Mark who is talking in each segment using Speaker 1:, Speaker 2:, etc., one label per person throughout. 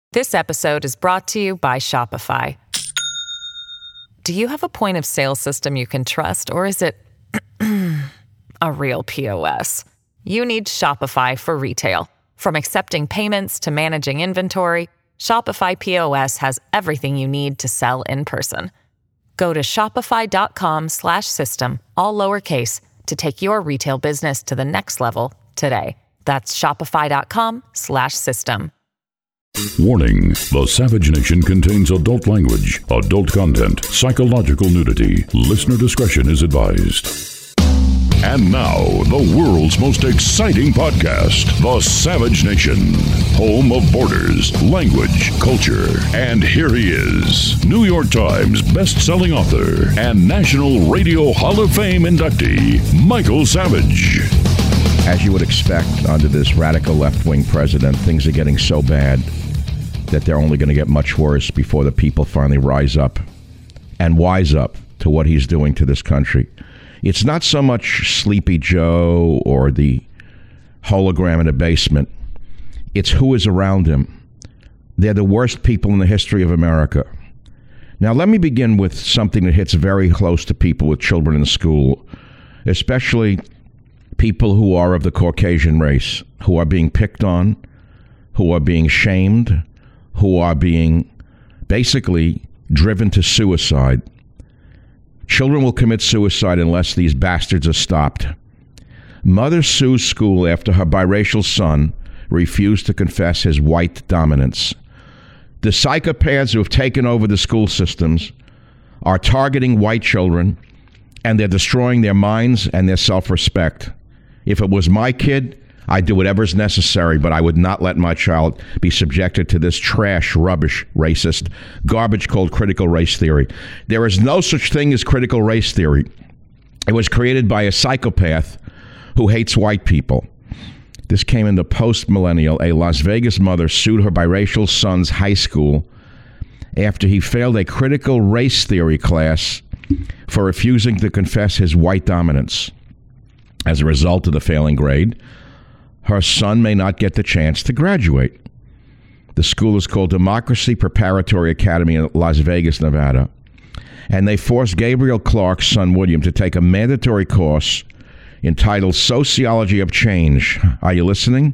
Speaker 1: This episode is brought to you by Shopify. Do you have a point of sale system you can trust, or is it a real POS? You need Shopify for retail. From accepting payments to managing inventory, Shopify POS has everything you need to sell in person. Go to shopify.com/system, all lowercase, to take your retail business to the next level today. That's shopify.com/system.
Speaker 2: Warning, the Savage Nation contains adult language, adult content, psychological nudity. Listener discretion is advised. And now, the world's most exciting podcast, The Savage Nation, home of borders, language, culture. And here he is, New York Times best-selling author and National Radio Hall of Fame inductee, Michael Savage.
Speaker 3: As you would expect under this radical left-wing president, things are getting so bad that they're only going to get much worse before the people finally rise up and wise up to what he's doing to this country. It's not so much Sleepy Joe or the hologram in the basement. It's who is around him. They're the worst people in the history of America. Now, let me begin with something that hits very close to people with children in school, especially people who are of the Caucasian race, who are being picked on, who are being shamed, who are being basically driven to suicide. Children will commit suicide unless these bastards are stopped. Mother sues school after her biracial son refused to confess his white dominance. The psychopaths who have taken over the school systems are targeting white children, and they're destroying their minds and their self-respect. If it was my kid, I'd do whatever is necessary, but I would not let my child be subjected to this trash, rubbish, racist garbage called critical race theory. There is no such thing as critical race theory. It was created by a psychopath who hates white people. This came in the post-millennial. A Las Vegas mother sued her biracial son's high school after he failed a critical race theory class for refusing to confess his white dominance. As a result of the failing grade, her son may not get the chance to graduate. The school is called Democracy Preparatory Academy in Las Vegas, Nevada. And they forced Gabriel Clark's son, William, to take a mandatory course entitled Sociology of Change. Are you listening?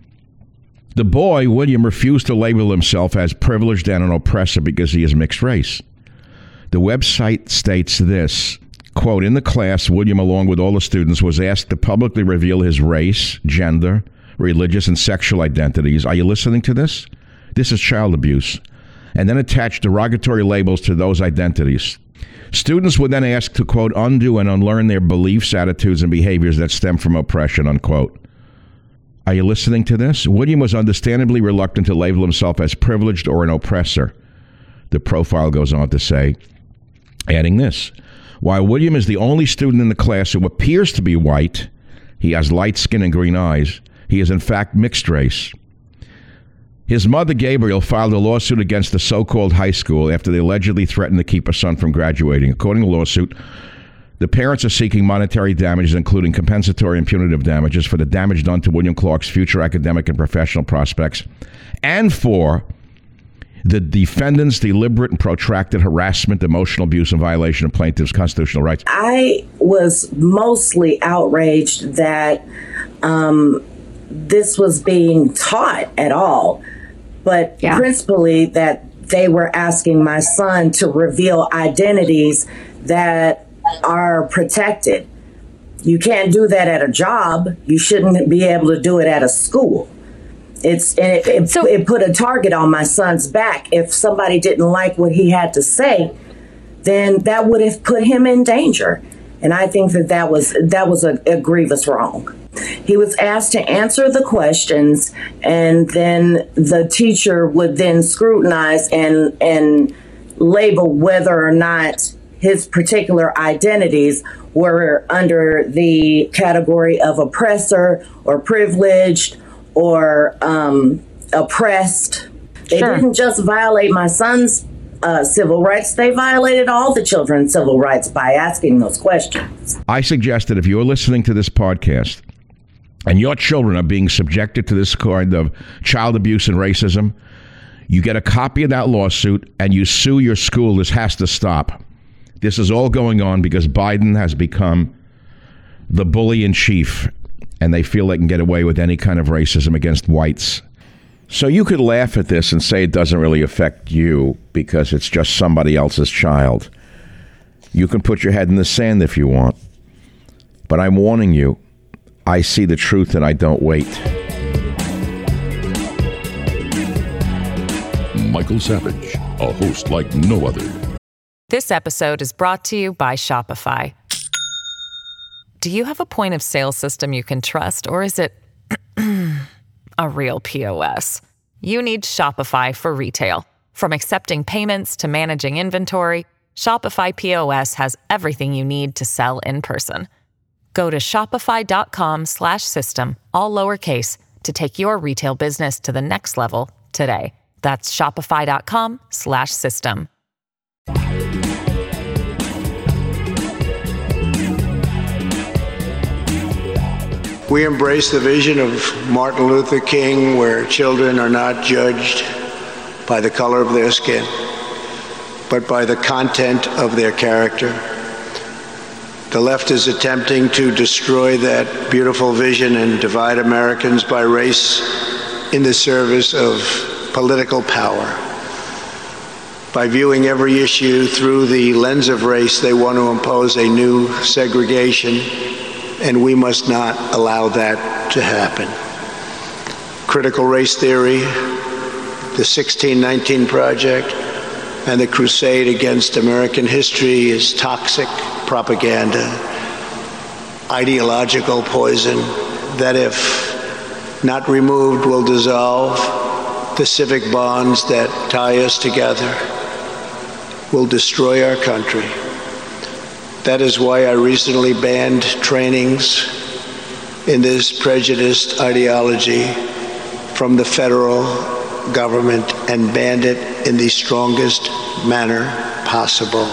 Speaker 3: The boy, William, refused to label himself as privileged and an oppressor because he is mixed race. The website states this, quote, in the class, William, along with all the students, was asked to publicly reveal his race, gender, religious, and sexual identities. Are you listening to this? This is child abuse. And then attach derogatory labels to those identities. Students were then asked to, quote, undo and unlearn their beliefs, attitudes, and behaviors that stem from oppression, unquote. Are you listening to this? William was understandably reluctant to label himself as privileged or an oppressor. The profile goes on to say, adding this, while William is the only student in the class who appears to be white, he has light skin and green eyes. He is in fact mixed race. His mother, Gabriel, filed a lawsuit against the so-called high school after they allegedly threatened to keep her son from graduating. According to the lawsuit, the parents are seeking monetary damages, including compensatory and punitive damages, for the damage done to William Clark's future academic and professional prospects, and for the defendant's deliberate and protracted harassment, emotional abuse, and violation of plaintiff's constitutional rights.
Speaker 4: I was mostly outraged that this was being taught at all, but principally that they were asking my son to reveal identities that are protected. You can't do that at a job. You shouldn't be able to do it at a school. It put a target on my son's back. If somebody didn't like what he had to say, then that would have put him in danger. And I think that was a grievous wrong. He was asked to answer the questions, and then the teacher would then scrutinize and label whether or not his particular identities were under the category of oppressor or privileged or oppressed. They didn't just violate my son's civil rights. They violated all the children's civil rights by asking those questions.
Speaker 3: I suggest that if you're listening to this podcast and your children are being subjected to this kind of child abuse and racism, You get a copy of that lawsuit and you sue your school. This has to stop. This is all going on because Biden has become the bully in chief, and they feel they can get away with any kind of racism against whites. So you could laugh at this and say it doesn't really affect you because it's just somebody else's child. You can put your head in the sand if you want. But I'm warning you, I see the truth and I don't wait.
Speaker 2: Michael Savage, a host like no other.
Speaker 1: This episode is brought to you by Shopify. Do you have a point of sale system you can trust, or is it a real POS? You need Shopify for retail. From accepting payments to managing inventory, Shopify POS has everything you need to sell in person. Go to shopify.com/system, all lowercase, to take your retail business to the next level today. That's shopify.com/system.
Speaker 5: We embrace the vision of Martin Luther King, where children are not judged by the color of their skin, but by the content of their character. The left is attempting to destroy that beautiful vision and divide Americans by race in the service of political power. By viewing every issue through the lens of race, they want to impose a new segregation, and we must not allow that to happen. Critical race theory, the 1619 Project, and the crusade against American history is toxic propaganda, ideological poison that, if not removed, will dissolve the civic bonds that tie us together, will destroy our country. That is why I recently banned trainings in this prejudiced ideology from the federal government and banned it in the strongest manner possible.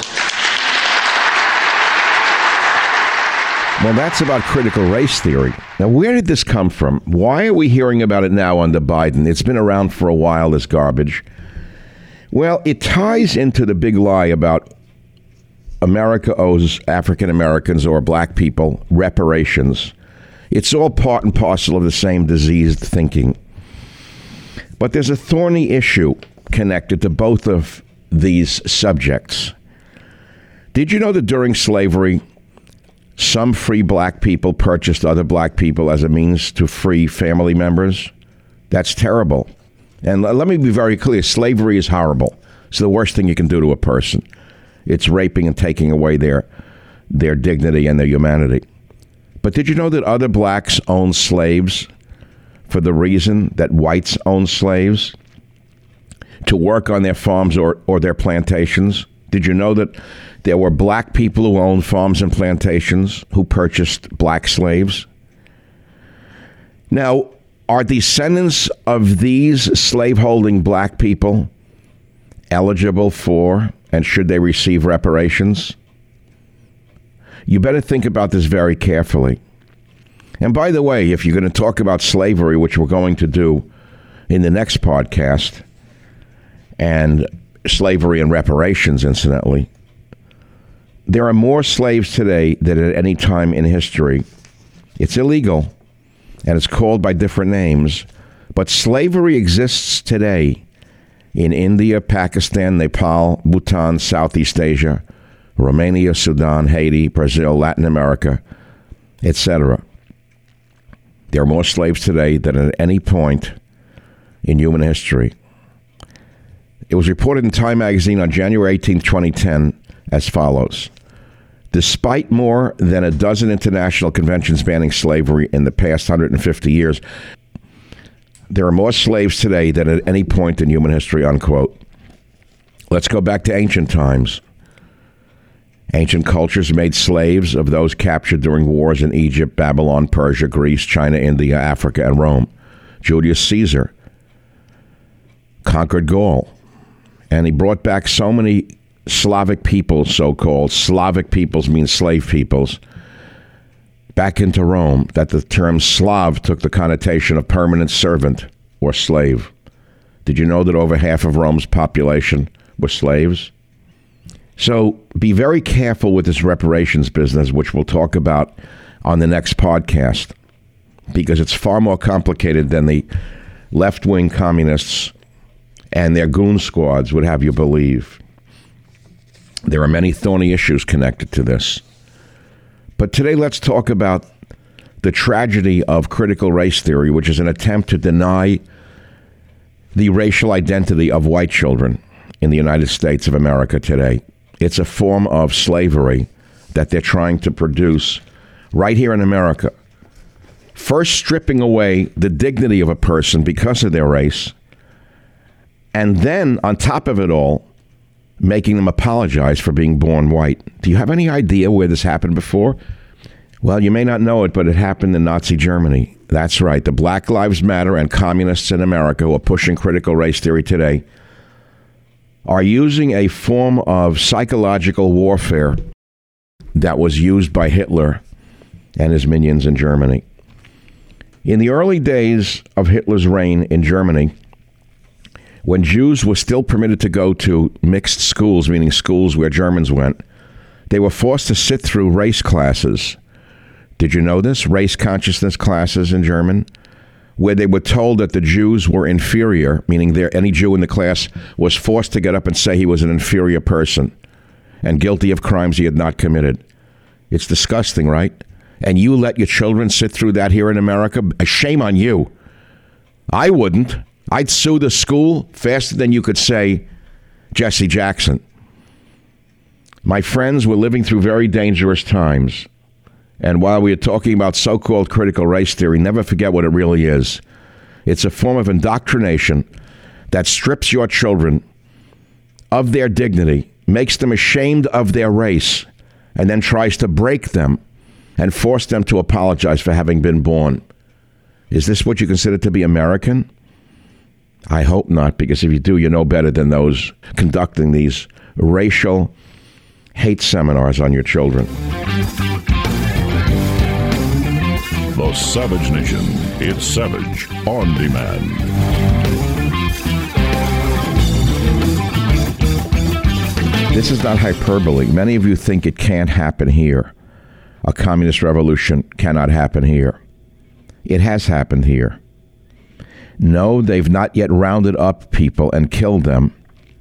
Speaker 3: Well, that's about critical race theory. Now, where did this come from? Why are we hearing about it now under Biden? It's been around for a while, this garbage. Well, it ties into the big lie about America owes African Americans or black people reparations. It's all part and parcel of the same diseased thinking. But there's a thorny issue connected to both of these subjects. Did you know that during slavery, some free black people purchased other black people as a means to free family members? That's terrible. And let me be very clear, slavery is horrible. It's the worst thing you can do to a person. It's raping and taking away their dignity and their humanity. But did you know that other blacks owned slaves for the reason that whites owned slaves? To work on their farms or their plantations? Did you know that there were black people who owned farms and plantations who purchased black slaves? Now, are descendants of these slaveholding black people eligible for and should they receive reparations? You better think about this very carefully. And by the way, if you're going to talk about slavery, which we're going to do in the next podcast, and slavery and reparations, incidentally, there are more slaves today than at any time in history. It's illegal, and it's called by different names, but slavery exists today in India, Pakistan, Nepal, Bhutan, Southeast Asia, Romania, Sudan, Haiti, Brazil, Latin America, etc. There are more slaves today than at any point in human history. It was reported in Time magazine on January 18, 2010, as follows. Despite more than a dozen international conventions banning slavery in the past 150 years, there are more slaves today than at any point in human history, unquote. Let's go back to ancient times. Ancient cultures made slaves of those captured during wars in Egypt, Babylon, Persia, Greece, China, India, Africa, and Rome. Julius Caesar conquered Gaul, and he brought back so many Slavic peoples, so-called. Slavic peoples mean slave peoples, back into Rome, that the term Slav took the connotation of permanent servant or slave. Did you know that over half of Rome's population were slaves? So be very careful with this reparations business, which we'll talk about on the next podcast, because it's far more complicated than the left-wing communists and their goon squads would have you believe. There are many thorny issues connected to this. But today let's talk about the tragedy of critical race theory, which is an attempt to deny the racial identity of white children in the United States of America today. It's a form of slavery that they're trying to produce right here in America. First stripping away the dignity of a person because of their race, and then on top of it all, making them apologize for being born white. Do you have any idea where this happened before? Well, you may not know it, but it happened in Nazi Germany. That's right. The Black Lives Matter and communists in America who are pushing critical race theory today are using a form of psychological warfare that was used by Hitler and his minions in Germany. In the early days of Hitler's reign in Germany, when Jews were still permitted to go to mixed schools, meaning schools where Germans went, they were forced to sit through race classes. Did you know this? Race consciousness classes in German, where they were told that the Jews were inferior, meaning any Jew in the class was forced to get up and say he was an inferior person and guilty of crimes he had not committed. It's disgusting, right? And you let your children sit through that here in America? Shame on you. I wouldn't. I'd sue the school faster than you could say Jesse Jackson. My friends, we're living through very dangerous times. And while we are talking about so-called critical race theory, never forget what it really is. It's a form of indoctrination that strips your children of their dignity, makes them ashamed of their race, and then tries to break them and force them to apologize for having been born. Is this what you consider to be American? I hope not, because if you do, you know better than those conducting these racial hate seminars on your children.
Speaker 2: The Savage Nation. It's Savage on Demand.
Speaker 3: This is not hyperbole. Many of you think it can't happen here. A communist revolution cannot happen here. It has happened here. No, they've not yet rounded up people and killed them,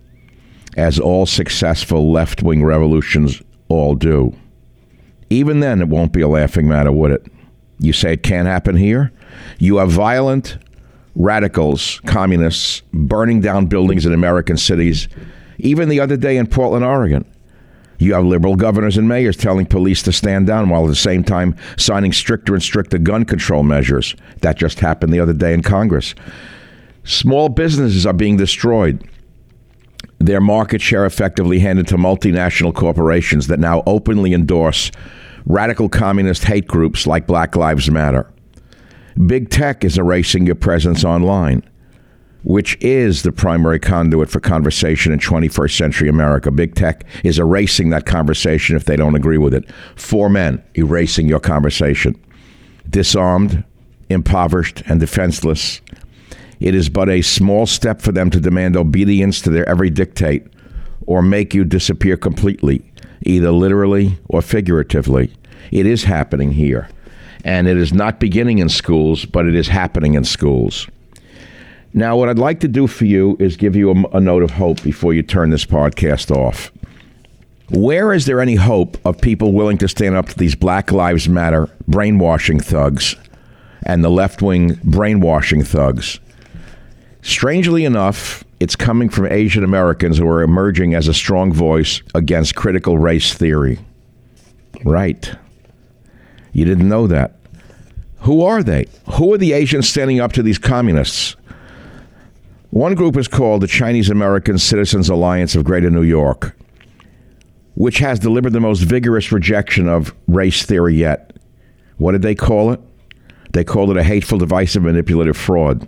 Speaker 3: as all successful left-wing revolutions all do. Even then, it won't be a laughing matter, would it? You say it can't happen here? You have violent radicals, communists, burning down buildings in American cities, even the other day in Portland, Oregon. You have liberal governors and mayors telling police to stand down while at the same time signing stricter and stricter gun control measures. That just happened the other day in Congress. Small businesses are being destroyed. Their market share effectively handed to multinational corporations that now openly endorse radical communist hate groups like Black Lives Matter. Big tech is erasing your presence online, which is the primary conduit for conversation in 21st century America. Big tech is erasing that conversation if they don't agree with it. 4 men erasing your conversation. Disarmed, impoverished, and defenseless, it is but a small step for them to demand obedience to their every dictate or make you disappear completely, either literally or figuratively. It is happening here. And it is not beginning in schools, but it is happening in schools. Now, what I'd like to do for you is give you a note of hope before you turn this podcast off. Where is there any hope of people willing to stand up to these Black Lives Matter brainwashing thugs and the left-wing brainwashing thugs? Strangely enough, it's coming from Asian Americans who are emerging as a strong voice against critical race theory. Right. You didn't know that. Who are they? Who are the Asians standing up to these communists? One group is called the Chinese American Citizens Alliance of Greater New York, which has delivered the most vigorous rejection of race theory yet. What did they call it? They called it a hateful, divisive, manipulative fraud.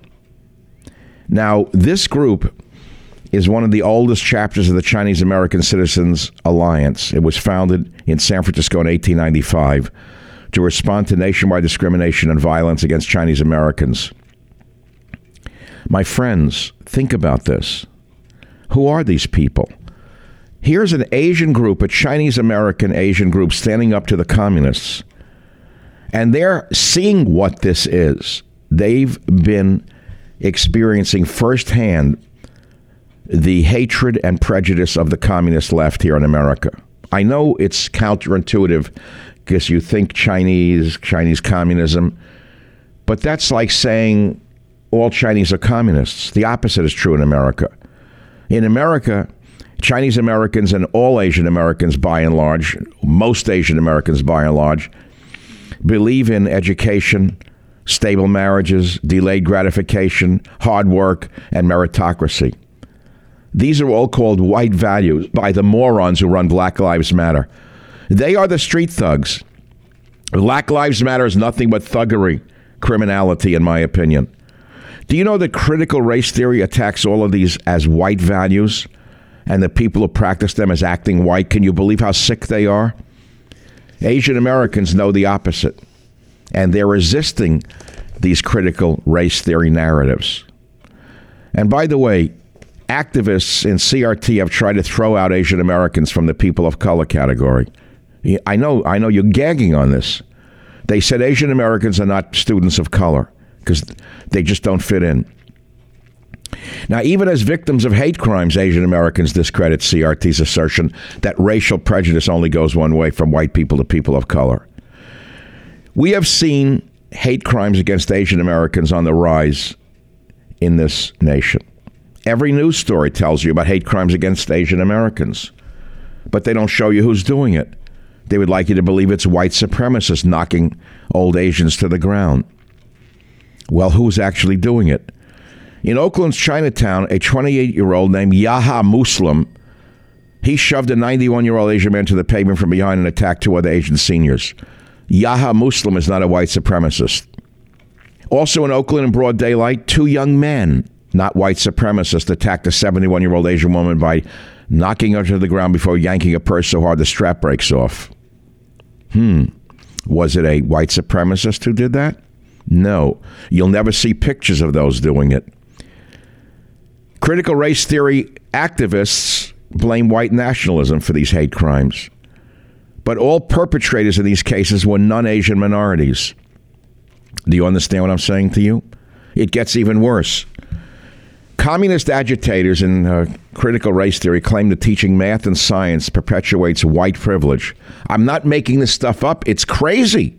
Speaker 3: Now, this group is one of the oldest chapters of the Chinese American Citizens Alliance. It was founded in San Francisco in 1895 to respond to nationwide discrimination and violence against Chinese Americans. My friends, think about this. Who are these people? Here's an Asian group, a Chinese-American Asian group standing up to the communists. And they're seeing what this is. They've been experiencing firsthand the hatred and prejudice of the communist left here in America. I know it's counterintuitive because you think Chinese communism, but that's like saying all Chinese are communists. The opposite is true in America. In America, Chinese Americans and all Asian Americans by and large, most Asian Americans by and large, believe in education, stable marriages, delayed gratification, hard work, and meritocracy. These are all called white values by the morons who run Black Lives Matter. They are the street thugs. Black Lives Matter is nothing but thuggery, criminality, in my opinion. Do you know that critical race theory attacks all of these as white values and the people who practice them as acting white? Can you believe how sick they are? Asian Americans know the opposite, and they're resisting these critical race theory narratives. And by the way, activists in CRT have tried to throw out Asian Americans from the people of color category. I know you're gagging on this. They said Asian Americans are not students of color because they just don't fit in. Now, even as victims of hate crimes, Asian Americans discredit CRT's assertion that racial prejudice only goes one way, from white people to people of color. We have seen hate crimes against Asian Americans on the rise in this nation. Every news story tells you about hate crimes against Asian Americans, but they don't show you who's doing it. They would like you to believe it's white supremacists knocking old Asians to the ground. Well, who's actually doing it? In Oakland's Chinatown, a 28-year-old named Yaha Muslim, he shoved a 91-year-old Asian man to the pavement from behind and attacked two other Asian seniors. Yaha Muslim is not a white supremacist. Also in Oakland in broad daylight, two young men, not white supremacists, attacked a 71-year-old Asian woman by knocking her to the ground before yanking a purse so hard the strap breaks off. Was it a white supremacist who did that? No. You'll never see pictures of those doing it. Critical race theory activists blame white nationalism for these hate crimes. But all perpetrators in these cases were non-Asian minorities. Do you understand what I'm saying to you? It gets even worse. Communist agitators in critical race theory claim that teaching math and science perpetuates white privilege. I'm not making this stuff up. It's crazy.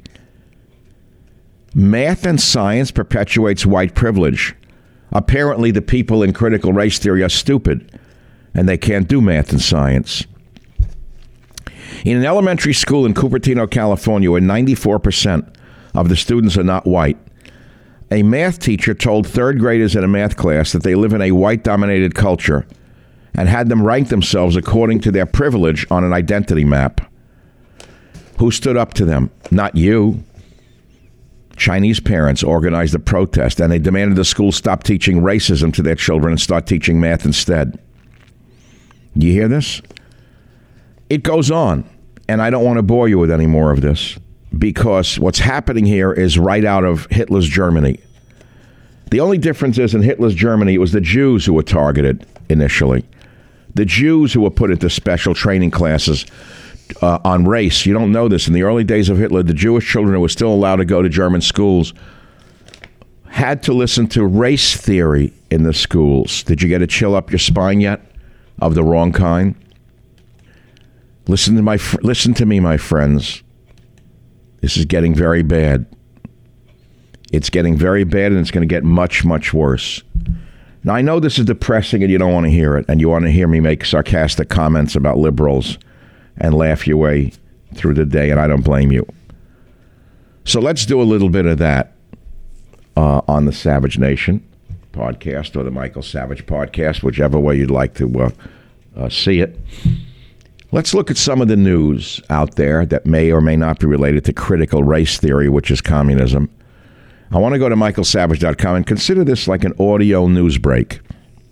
Speaker 3: Math and science perpetuates white privilege. Apparently, the people in critical race theory are stupid, and they can't do math and science. In an elementary school in Cupertino, California, where 94% of the students are not white, a math teacher told third graders in a math class that they live in a white-dominated culture and had them rank themselves according to their privilege on an identity map. Who stood up to them? Not you. Chinese parents organized a protest, and they demanded the school stop teaching racism to their children and start teaching math instead. You hear this? It goes on, and I don't want to bore you with any more of this, because what's happening here is right out of Hitler's Germany. The only difference is in Hitler's Germany, it was the Jews who were targeted initially. The Jews who were put into special training classes on race. You don't know this. In the early days of Hitler, the Jewish children who were still allowed to go to German schools had to listen to race theory in the schools. Did you get a chill up your spine yet? Of the wrong kind? Listen to me, my friends. This is getting very bad. It's getting very bad, and it's going to get much, much worse. Now, I know this is depressing, and you don't want to hear it, and you want to hear me make sarcastic comments about liberals and laugh your way through the day, and I don't blame you. So let's do a little bit of that on the Savage Nation podcast or the Michael Savage podcast, whichever way you'd like to see it. Let's look at some of the news out there that may or may not be related to critical race theory, which is communism. I want to go to michaelsavage.com and consider this like an audio news break.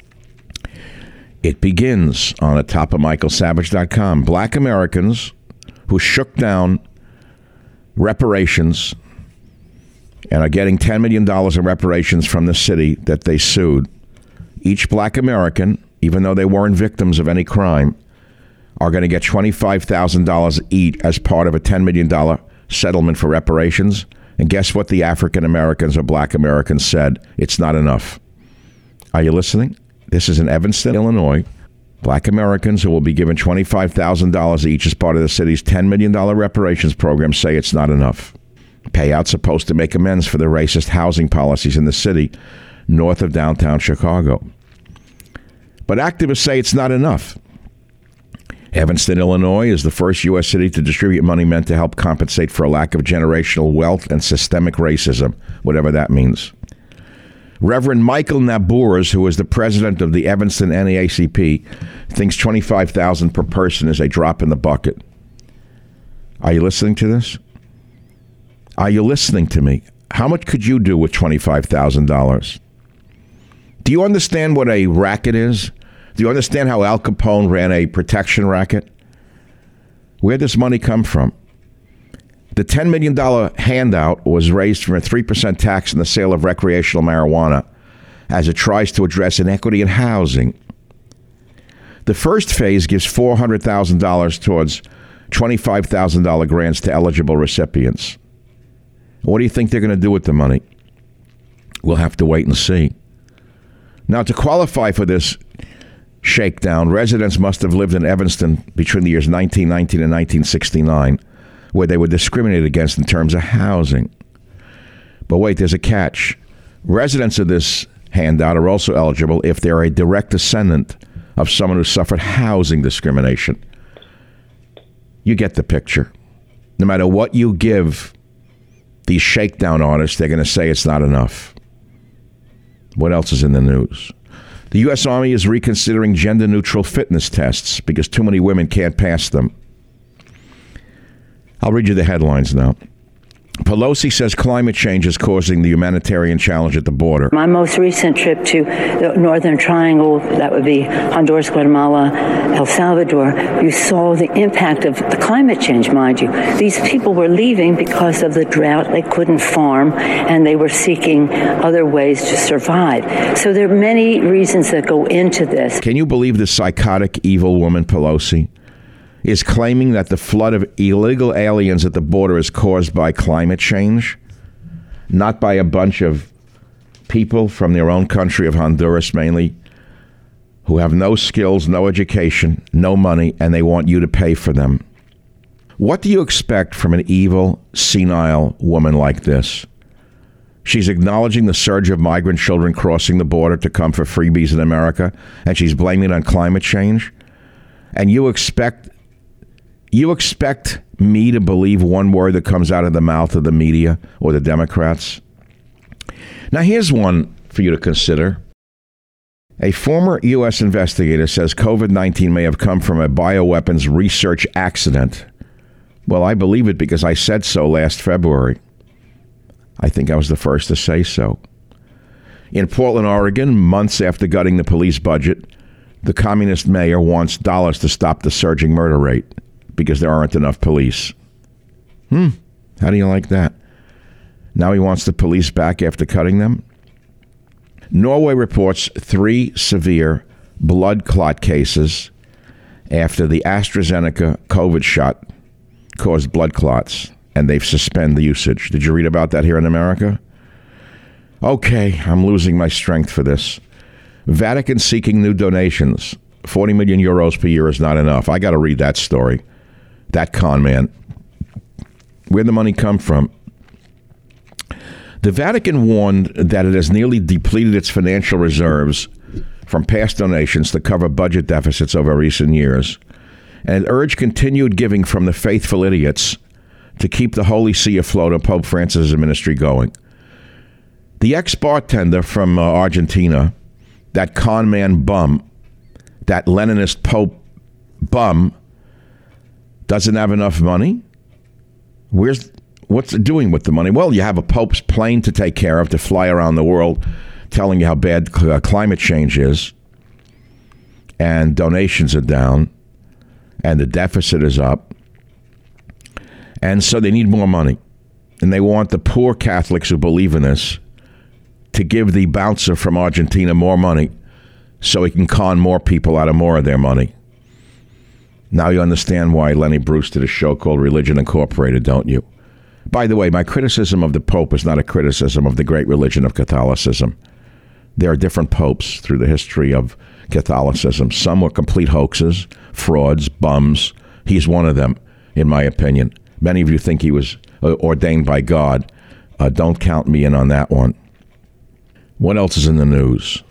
Speaker 3: It begins on the top of michaelsavage.com. Black Americans who shook down reparations and are getting $10 million in reparations from the city that they sued. Each black American, even though they weren't victims of any crime, are going to get $25,000 each as part of a $10 million settlement for reparations. And guess what the African Americans or black Americans said? It's not enough. Are you listening? This is in Evanston, Illinois. Black Americans who will be given $25,000 each as part of the city's $10 million reparations program say it's not enough. Payouts supposed to make amends for the racist housing policies in the city north of downtown Chicago. But activists say it's not enough. Evanston, Illinois is the first U.S. city to distribute money meant to help compensate for a lack of generational wealth and systemic racism, whatever that means. Reverend Michael Nabors, who is the president of the Evanston NAACP, thinks $25,000 per person is a drop in the bucket. Are you listening to this? Are you listening to me? How much could you do with $25,000? Do you understand what a racket is? Do you understand how Al Capone ran a protection racket? Where'd this money come from? The $10 million handout was raised from a 3% tax on the sale of recreational marijuana as it tries to address inequity in housing. The first phase gives $400,000 towards $25,000 grants to eligible recipients. What do you think they're going to do with the money? We'll have to wait and see. Now, to qualify for this shakedown, residents must have lived in Evanston between the years 1919 and 1969, where they were discriminated against in terms of housing. But wait, there's a catch. Residents of this handout are also eligible if they're a direct descendant of someone who suffered housing discrimination. You get the picture. No matter what you give these shakedown artists, they're going to say it's not enough. What else is in the news? The U.S. Army is reconsidering gender-neutral fitness tests because too many women can't pass them. I'll read you the headlines now. Pelosi says climate change is causing the humanitarian challenge at the border.
Speaker 6: My most recent trip to the Northern Triangle, that would be Honduras, Guatemala, El Salvador, you saw the impact of the climate change, mind you. These people were leaving because of the drought. They couldn't farm, and they were seeking other ways to survive. So there are many reasons that go into this.
Speaker 3: Can you believe this psychotic, evil woman, Pelosi, is claiming that the flood of illegal aliens at the border is caused by climate change, not by a bunch of people from their own country of Honduras mainly, who have no skills, no education, no money, and they want you to pay for them. What do you expect from an evil, senile woman like this? She's acknowledging the surge of migrant children crossing the border to come for freebies in America, and she's blaming it on climate change? And you expect me to believe one word that comes out of the mouth of the media or the Democrats? Now, here's one for you to consider. A former U.S. investigator says COVID-19 may have come from a bioweapons research accident. Well, I believe it because I said so last February. I think I was the first to say so. In Portland, Oregon, months after gutting the police budget, the communist mayor wants dollars to stop the surging murder rate because there aren't enough police. How do you like that? Now he wants the police back after cutting them? Norway reports 3 severe blood clot cases after the AstraZeneca COVID shot caused blood clots, and they've suspended the usage. Did you read about that here in America? Okay, I'm losing my strength for this. Vatican seeking new donations. 40 million euros per year is not enough. I got to read that story. That con man. Where'd the money come from? The Vatican warned that it has nearly depleted its financial reserves from past donations to cover budget deficits over recent years, and it urged continued giving from the faithful idiots to keep the Holy See afloat and Pope Francis' ministry going. The ex-bartender from Argentina, that con man bum, that Leninist Pope bum, doesn't have enough money? What's it doing with the money? Well, you have a Pope's plane to take care of, to fly around the world telling you how bad climate change is, and donations are down, and the deficit is up, and so they need more money. and they want the poor Catholics who believe in this to give the bouncer from Argentina more money so he can con more people out of more of their money. Now you understand why Lenny Bruce did a show called Religion Incorporated, don't you? By the way, my criticism of the Pope is not a criticism of the great religion of Catholicism. There are different popes through the history of Catholicism. Some were complete hoaxes, frauds, bums. He's one of them, in my opinion. Many of you think he was ordained by God. Don't count me in on that one. What else is in the news?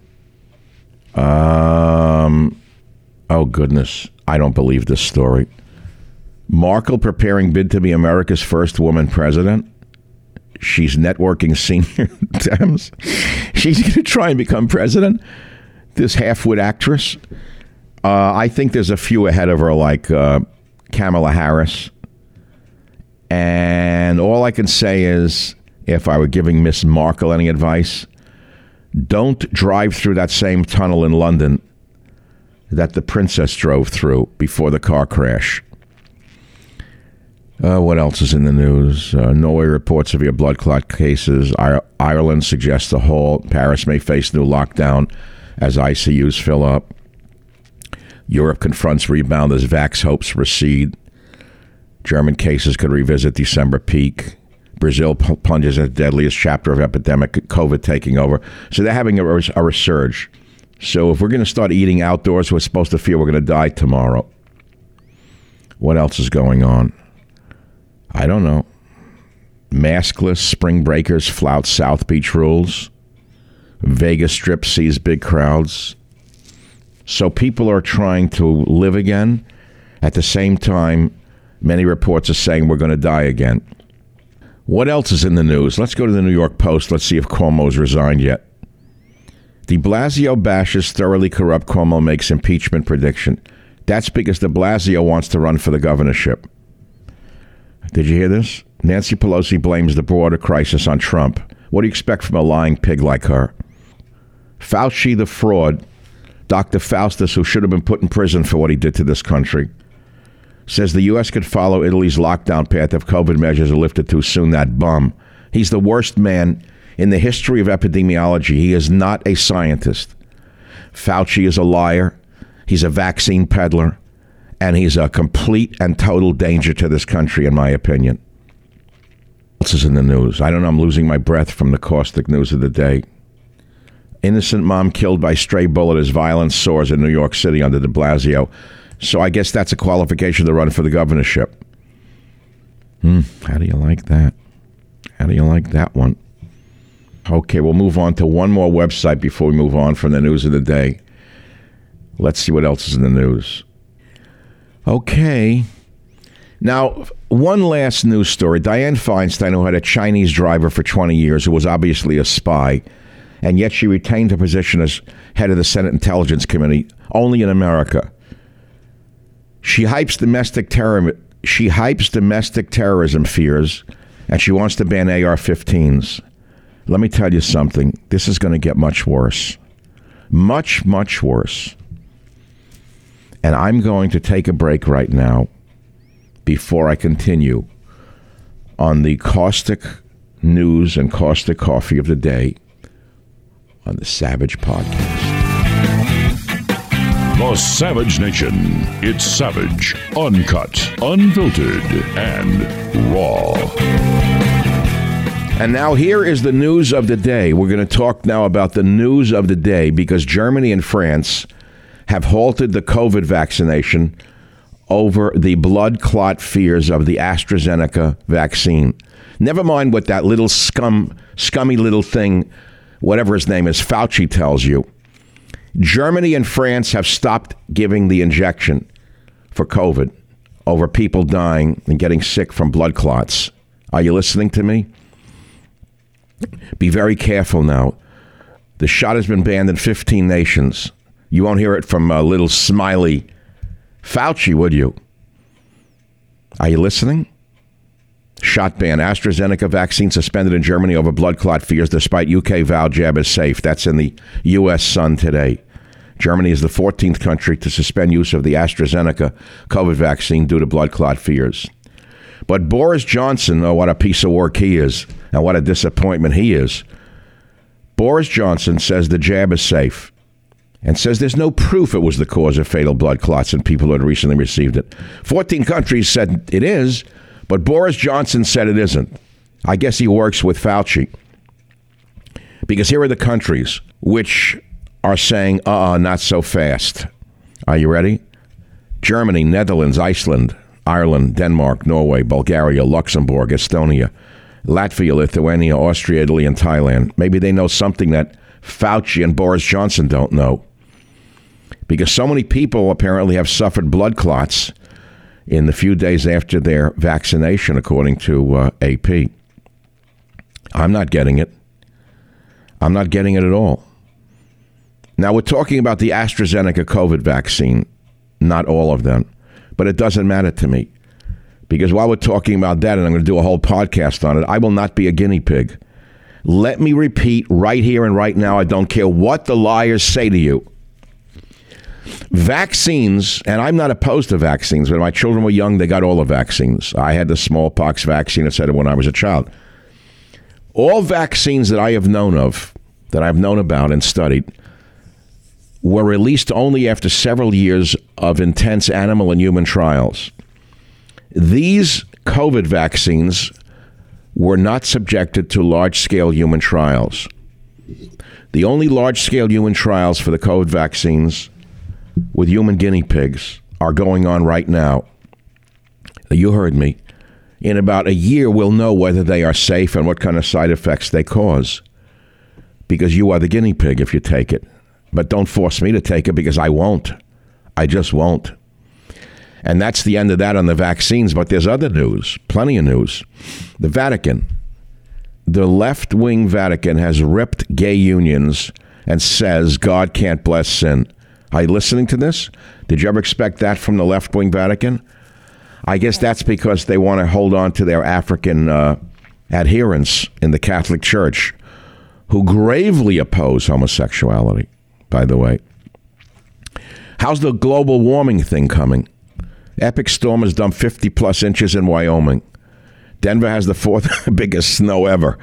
Speaker 3: Oh, goodness. I don't believe this story. Merkel preparing bid to be America's first woman president. She's networking senior Dems. She's going to try and become president. This half-wit actress. I think there's a few ahead of her, like Kamala Harris. And all I can say is, if I were giving Miss Merkel any advice, don't drive through that same tunnel in London that the princess drove through before the car crash. What else is in the news? Norway reports severe blood clot cases. Ireland suggests a halt. Paris may face new lockdown as ICUs fill up. Europe confronts rebound as vax hopes recede. German cases could revisit December peak. Brazil plunges into the deadliest chapter of epidemic, COVID taking over. So they're having a resurge. So if we're going to start eating outdoors, we're supposed to feel we're going to die tomorrow. What else is going on? I don't know. Maskless spring breakers flout South Beach rules. Vegas Strip sees big crowds. So people are trying to live again. At the same time, many reports are saying we're going to die again. What else is in the news? Let's go to the New York Post. Let's see if Cuomo's resigned yet. De Blasio bashes thoroughly corrupt. Cuomo makes impeachment prediction. That's because de Blasio wants to run for the governorship. Did you hear this? Nancy Pelosi blames the border crisis on Trump. What do you expect from a lying pig like her? Fauci the fraud, Dr. Faustus, who should have been put in prison for what he did to this country, says the U.S. could follow Italy's lockdown path if COVID measures are lifted too soon. That bum. He's the worst man in the history of epidemiology. He is not a scientist. Fauci is a liar. He's a vaccine peddler. And he's a complete and total danger to this country, in my opinion. What else is in the news? I don't know. I'm losing my breath from the caustic news of the day. Innocent mom killed by stray bullet as violence soars in New York City under de Blasio. So I guess that's a qualification to run for the governorship. How do you like that? How do you like that one? Okay, we'll move on to one more website before we move on from the news of the day. Let's see what else is in the news. Okay. Now, one last news story. Dianne Feinstein, who had a Chinese driver for 20 years, who was obviously a spy, and yet she retained her position as head of the Senate Intelligence Committee only in America. She hypes domestic terrorism fears, and she wants to ban AR-15s. Let me tell you something. This is going to get much worse. Much, much worse. And I'm going to take a break right now before I continue on the caustic news and caustic coffee of the day on the Savage Podcast.
Speaker 2: The Savage Nation. It's savage, uncut, unfiltered, and raw.
Speaker 3: And now here is the news of the day. We're going to talk now about the news of the day because Germany and France have halted the COVID vaccination over the blood clot fears of the AstraZeneca vaccine. Never mind what that little scummy little thing, whatever his name is, Fauci tells you. Germany and France have stopped giving the injection for COVID over people dying and getting sick from blood clots. Are you listening to me? Be very careful now. The shot has been banned in 15 nations. You won't hear it from a little smiley Fauci, would you? Are you listening? Shot ban. AstraZeneca vaccine suspended in Germany over blood clot fears despite UK vow jab is safe. That's in the U.S. Sun today. Germany is the 14th country to suspend use of the AstraZeneca COVID vaccine due to blood clot fears. But Boris Johnson, oh, what a piece of work he is, and what a disappointment he is. Boris Johnson says the jab is safe and says there's no proof it was the cause of fatal blood clots in people who had recently received it. 14 countries said it is, but Boris Johnson said it isn't. I guess he works with Fauci. Because here are the countries which are saying, not so fast. Are you ready? Germany, Netherlands, Iceland, Ireland, Denmark, Norway, Bulgaria, Luxembourg, Estonia, Latvia, Lithuania, Austria, Italy, and Thailand. Maybe they know something that Fauci and Boris Johnson don't know. Because so many people apparently have suffered blood clots in the few days after their vaccination, according to AP. I'm not getting it. I'm not getting it at all. Now, we're talking about the AstraZeneca COVID vaccine, not all of them. But it doesn't matter to me. Because while we're talking about that, and I'm going to do a whole podcast on it, I will not be a guinea pig. Let me repeat right here and right now, I don't care what the liars say to you. Vaccines, and I'm not opposed to vaccines. When my children were young, they got all the vaccines. I had the smallpox vaccine, etc. when I was a child. All vaccines that I have known of, that I've known about and studied, were released only after several years of intense animal and human trials. These COVID vaccines were not subjected to large-scale human trials. The only large-scale human trials for the COVID vaccines with human guinea pigs are going on right now. You heard me. In about a year, we'll know whether they are safe and what kind of side effects they cause. Because you are the guinea pig if you take it. But don't force me to take it because I won't. I just won't. And that's the end of that on the vaccines. But there's other news, plenty of news. The Vatican, the left-wing Vatican has ripped gay unions and says God can't bless sin. Are you listening to this? Did you ever expect that from the left-wing Vatican? I guess that's because they want to hold on to their African adherents in the Catholic Church who gravely oppose homosexuality, by the way. How's the global warming thing coming? Epic storm has dumped 50-plus inches in Wyoming. Denver has the fourth biggest snow ever.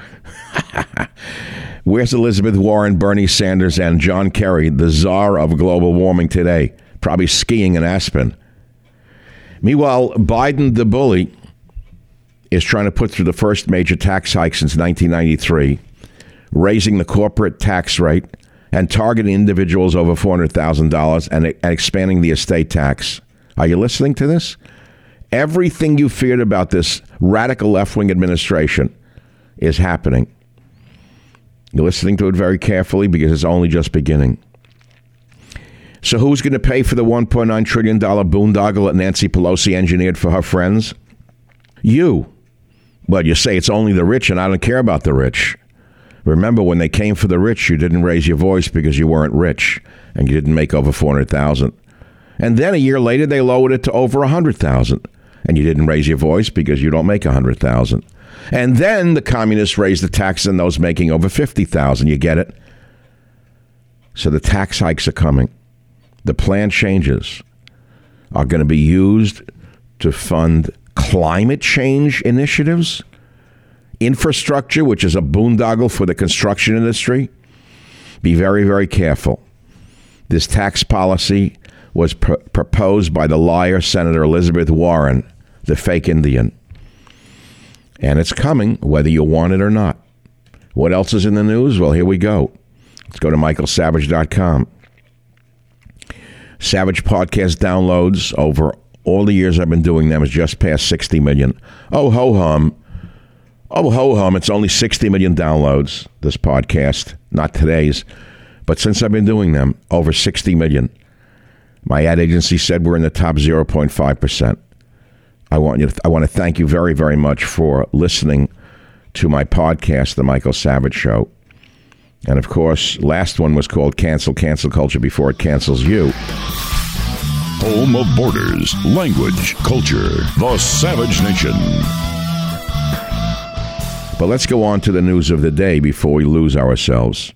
Speaker 3: Where's Elizabeth Warren, Bernie Sanders, and John Kerry, the czar of global warming today? Probably skiing in Aspen. Meanwhile, Biden, the bully, is trying to put through the first major tax hike since 1993, raising the corporate tax rate and targeting individuals over $400,000 and expanding the estate tax. Are you listening to this? Everything you feared about this radical left-wing administration is happening. You're listening to it very carefully because it's only just beginning. So who's going to pay for the $1.9 trillion boondoggle that Nancy Pelosi engineered for her friends? You. Well, you say it's only the rich, and I don't care about the rich. Remember, when they came for the rich, you didn't raise your voice because you weren't rich, and you didn't make over $400,000. And then a year later, they lowered it to over $100,000, and you didn't raise your voice because you don't make $100,000. And then the communists raised the tax on those making over $50,000. You get it? So the tax hikes are coming. The plan changes are going to be used to fund climate change initiatives, infrastructure, which is a boondoggle for the construction industry. Be very, very careful. This tax policy was proposed by the liar Senator Elizabeth Warren, the fake Indian. And it's coming, whether you want it or not. What else is in the news? Well, here we go. Let's go to michaelsavage.com. Savage podcast downloads over all the years I've been doing them is just past 60 million. Oh, ho-hum. Oh, ho-hum. It's only 60 million downloads, this podcast. Not today's. But since I've been doing them, over 60 million. My ad agency said we're in the top 0.5%. I want to thank you very, very much for listening to my podcast, The Michael Savage Show. And, of course, last one was called Cancel Culture Before It Cancels You.
Speaker 2: Home of borders, language, culture, the Savage Nation.
Speaker 3: But let's go on to the news of the day before we lose ourselves.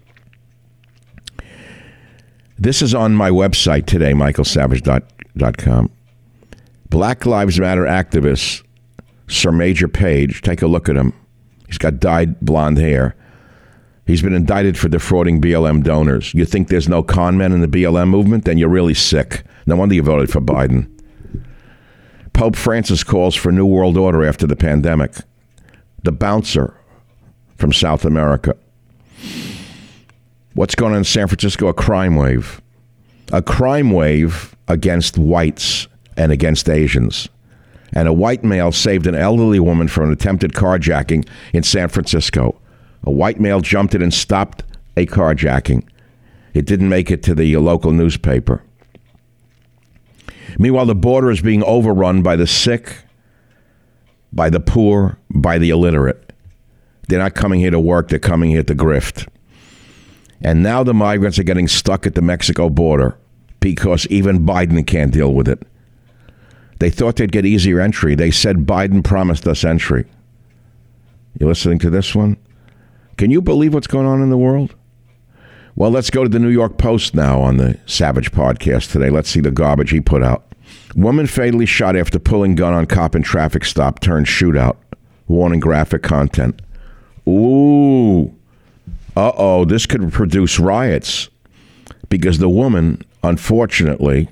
Speaker 3: This is on my website today, michaelsavage.com. Black Lives Matter activists Sir Major Page. Take a look at him. He's got dyed blonde hair. He's been indicted for defrauding BLM donors. You think there's no con men in the BLM movement? Then you're really sick. No wonder you voted for Biden. Pope Francis calls for a new world order after the pandemic. The bouncer from South America. What's going on in San Francisco? A crime wave. A crime wave against whites and against Asians. And a white male saved an elderly woman from an attempted carjacking in San Francisco. A white male jumped in and stopped a carjacking. It didn't make it to the local newspaper. Meanwhile, the border is being overrun by the sick, by the poor, by the illiterate. They're not coming here to work. They're coming here to grift. And now the migrants are getting stuck at the Mexico border because even Biden can't deal with it. They thought they'd get easier entry. They said Biden promised us entry. You listening to this one? Can you believe what's going on in the world? Well, let's go to the New York Post now on the Savage podcast today. Let's see the garbage he put out. Woman fatally shot after pulling gun on cop in traffic stop turned shootout. Warning graphic content. Ooh. Uh-oh, this could produce riots. Because the woman, unfortunately,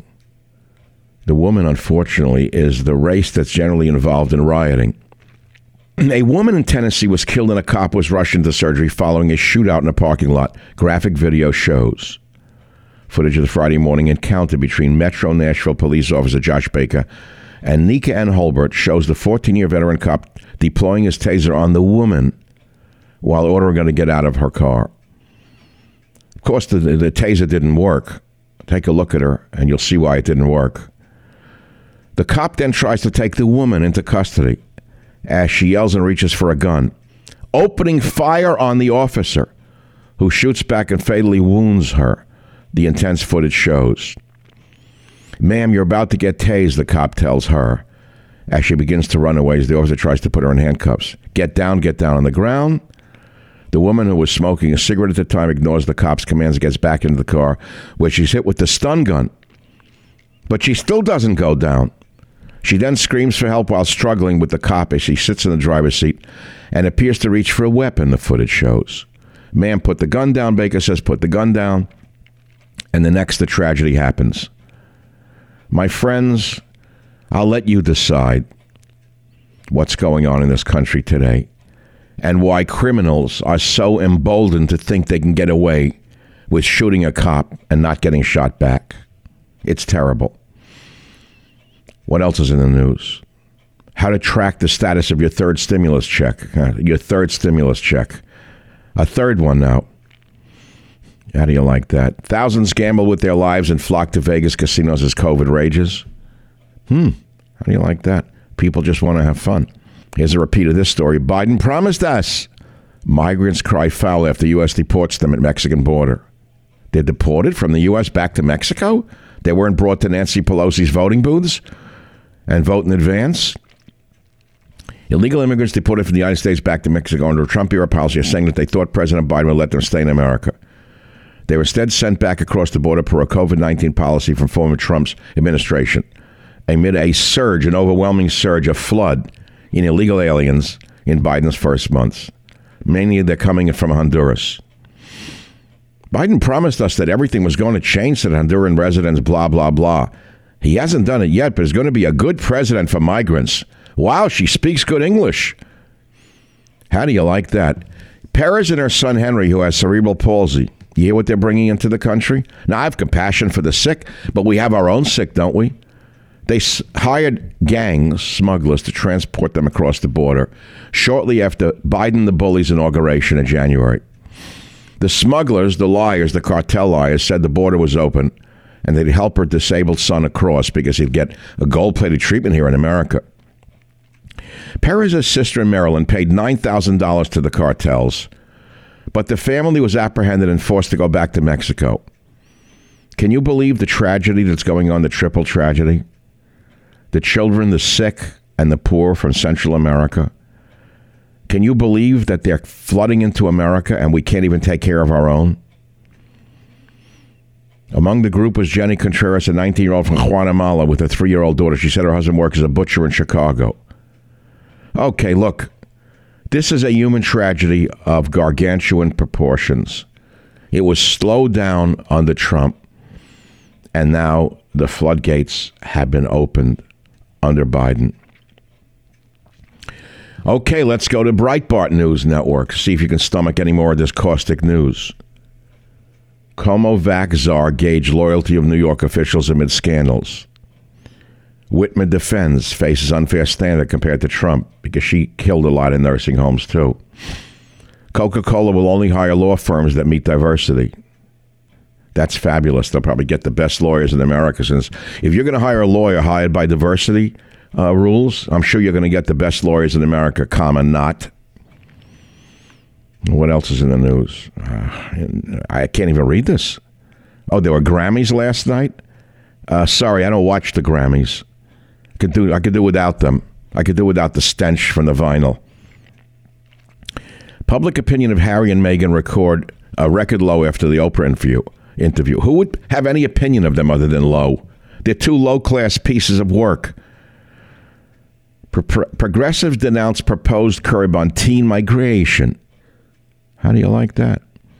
Speaker 3: is the race that's generally involved in rioting. A woman in Tennessee was killed and a cop was rushed into surgery following a shootout in a parking lot. Graphic video shows footage of the Friday morning encounter between Metro Nashville police officer Josh Baker and Nika N. Holbert shows the 14-year veteran cop deploying his taser on the woman while ordering her to get out of her car. Of course, the taser didn't work. Take a look at her and you'll see why it didn't work. The cop then tries to take the woman into custody as she yells and reaches for a gun, opening fire on the officer, who shoots back and fatally wounds her, the intense footage shows. Ma'am, you're about to get tased, the cop tells her, as she begins to run away as the officer tries to put her in handcuffs. Get down on the ground. The woman, who was smoking a cigarette at the time, ignores the cop's commands and gets back into the car, where she's hit with the stun gun. But she still doesn't go down. She then screams for help while struggling with the cop as she sits in the driver's seat and appears to reach for a weapon, the footage shows. Man, put the gun down, Baker says, put the gun down. And the tragedy happens. My friends, I'll let you decide what's going on in this country today and why criminals are so emboldened to think they can get away with shooting a cop and not getting shot back. It's terrible. What else is in the news? How to track the status of your third stimulus check. A third one now. How do you like that? Thousands gamble with their lives and flock to Vegas casinos as COVID rages. How do you like that? People just want to have fun. Here's a repeat of this story. Biden promised us. Migrants cry foul after U.S. deports them at Mexican border. They're deported from the U.S. back to Mexico? They weren't brought to Nancy Pelosi's voting booths and vote in advance? Illegal immigrants deported from the United States back to Mexico under a Trump-era policy are saying that they thought President Biden would let them stay in America. They were instead sent back across the border per a COVID-19 policy from former Trump's administration, amid an overwhelming surge, a flood in illegal aliens in Biden's first months. Mainly they're coming from Honduras. Biden promised us that everything was going to change, said Honduran residents, blah, blah, blah. He hasn't done it yet, but is going to be a good president for migrants. Wow, she speaks good English. How do you like that? Perez and her son Henry, who has cerebral palsy. You hear what they're bringing into the country? Now, I have compassion for the sick, but we have our own sick, don't we? They hired gangs, smugglers, to transport them across the border shortly after Biden the bully's inauguration in January. The smugglers, the liars, the cartel liars, said the border was open and they'd help her disabled son across because he'd get a gold-plated treatment here in America. Perez's sister in Maryland paid $9,000 to the cartels, but the family was apprehended and forced to go back to Mexico. Can you believe the tragedy that's going on, the triple tragedy? The children, the sick, and the poor from Central America. Can you believe that they're flooding into America and we can't even take care of our own? Among the group was Jenny Contreras, a 19-year-old from Guatemala with a 3-year-old daughter. She said her husband works as a butcher in Chicago. Okay, look, this is a human tragedy of gargantuan proportions. It was slowed down under Trump, and now the floodgates have been opened under Biden. Okay, let's go to Breitbart News Network. See if you can stomach any more of this caustic news. Como-Vac czar gauge loyalty of New York officials amid scandals. Whitman defends, faces unfair standard compared to Trump because she killed a lot in nursing homes too. Coca-Cola will only hire law firms that meet diversity. That's fabulous. They'll probably get the best lawyers in America, since if you're going to hire a lawyer hired by diversity rules, I'm sure you're going to get the best lawyers in America, not. What else is in the news? I can't even read this. Oh, there were Grammys last night? Sorry, I don't watch the Grammys. I could do without them. I could do without the stench from the vinyl. Public opinion of Harry and Meghan record a record low after the Oprah interview. Who would have any opinion of them other than low? They're two low-class pieces of work. Progressives denounce proposed curb on teen migration. How do you like that?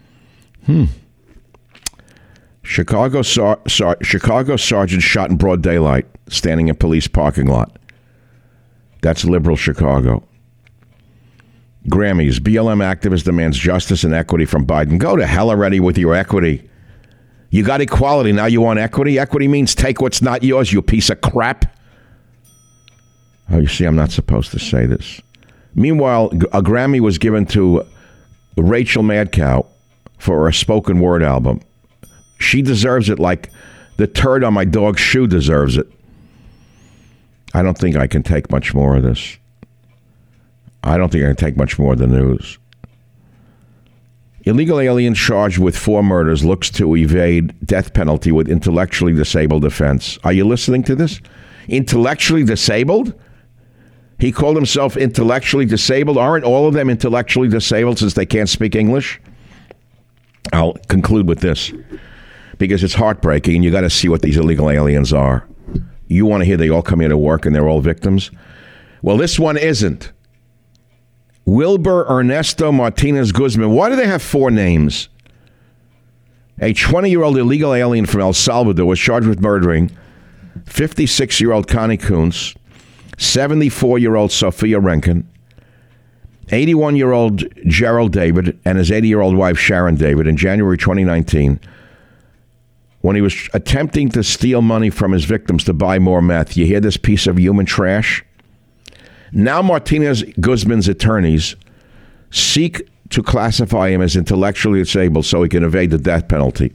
Speaker 3: Chicago sergeant shot in broad daylight, standing in police parking lot. That's liberal Chicago. Grammys. BLM activist demands justice and equity from Biden. Go to hell already with your equity. You got equality, now you want equity? Equity means take what's not yours, you piece of crap. Oh, you see, I'm not supposed to say this. Meanwhile, a Grammy was given to Rachel Madcow for a spoken word album. She deserves it like the turd on my dog's shoe deserves it. I don't think I can take much more of this. I don't think I can take much more of the news. Illegal alien charged with 4 murders looks to evade death penalty with intellectually disabled offense. Are you listening to this? Intellectually disabled? He called himself intellectually disabled. Aren't all of them intellectually disabled since they can't speak English? I'll conclude with this, because it's heartbreaking, and you got to see what these illegal aliens are. You want to hear they all come here to work and they're all victims? Well, this one isn't. Wilber Ernesto Martinez Guzman. Why do they have 4 names? A 20-year-old illegal alien from El Salvador was charged with murdering 56-year-old Connie Kuntz, 74-year-old Sophia Renken, 81-year-old Gerald David, and his 80-year-old wife Sharon David in January 2019 when he was attempting to steal money from his victims to buy more meth. You hear this piece of human trash? Now Martinez Guzman's attorneys seek to classify him as intellectually disabled so he can evade the death penalty.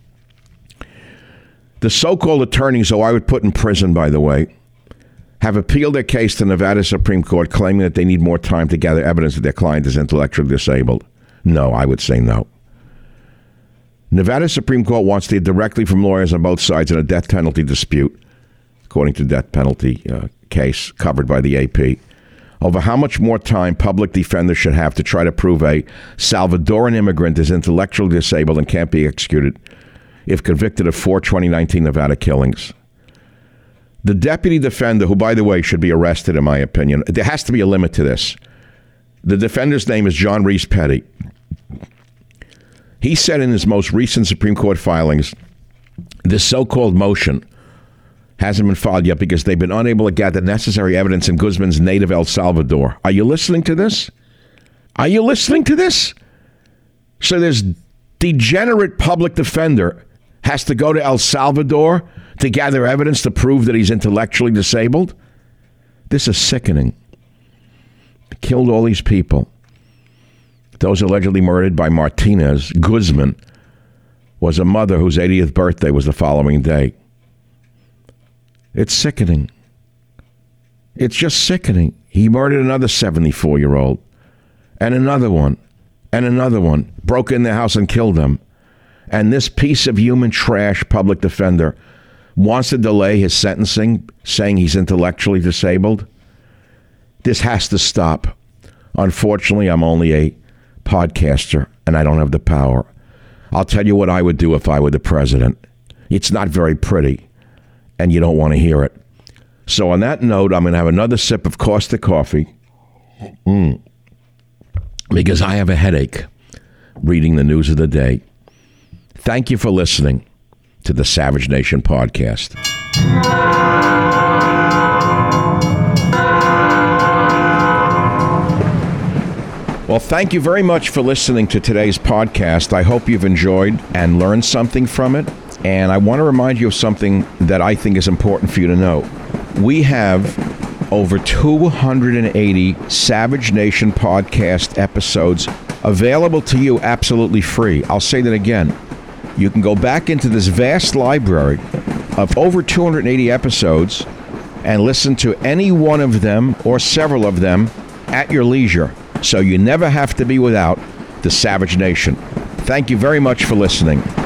Speaker 3: The so-called attorneys, who I would put in prison, by the way, have appealed their case to Nevada Supreme Court, claiming that they need more time to gather evidence that their client is intellectually disabled. No, I would say no. Nevada Supreme Court wants to hear directly from lawyers on both sides in a death penalty dispute, according to the death penalty case covered by the AP, over how much more time public defenders should have to try to prove a Salvadoran immigrant is intellectually disabled and can't be executed if convicted of 4 2019 Nevada killings. The deputy defender, who, by the way, should be arrested, in my opinion, there has to be a limit to this. The defender's name is John Reese Petty. He said in his most recent Supreme Court filings, this so-called motion hasn't been filed yet because they've been unable to gather necessary evidence in Guzman's native El Salvador. Are you listening to this? Are you listening to this? So this degenerate public defender has to go to El Salvador to gather evidence to prove that he's intellectually disabled? This is sickening. Killed all these people. Those allegedly murdered by Martinez Guzman was a mother whose 80th birthday was the following day. It's sickening. It's just sickening. He murdered another 74-year-old and another one and another one, broke in their house and killed them. And this piece of human trash public defender wants to delay his sentencing, saying he's intellectually disabled. This has to stop. Unfortunately, I'm only a podcaster and I don't have the power. I'll tell you what I would do if I were the president. It's not very pretty, and you don't want to hear it. So on that note, I'm going to have another sip of caustic coffee. Because I have a headache reading the news of the day. Thank you for listening to the Savage Nation podcast. Well, thank you very much for listening to today's podcast. I hope you've enjoyed and learned something from it. And I want to remind you of something that I think is important for you to know. We have over 280 Savage Nation podcast episodes available to you absolutely free. I'll say that again. You can go back into this vast library of over 280 episodes and listen to any one of them or several of them at your leisure. So you never have to be without the Savage Nation. Thank you very much for listening.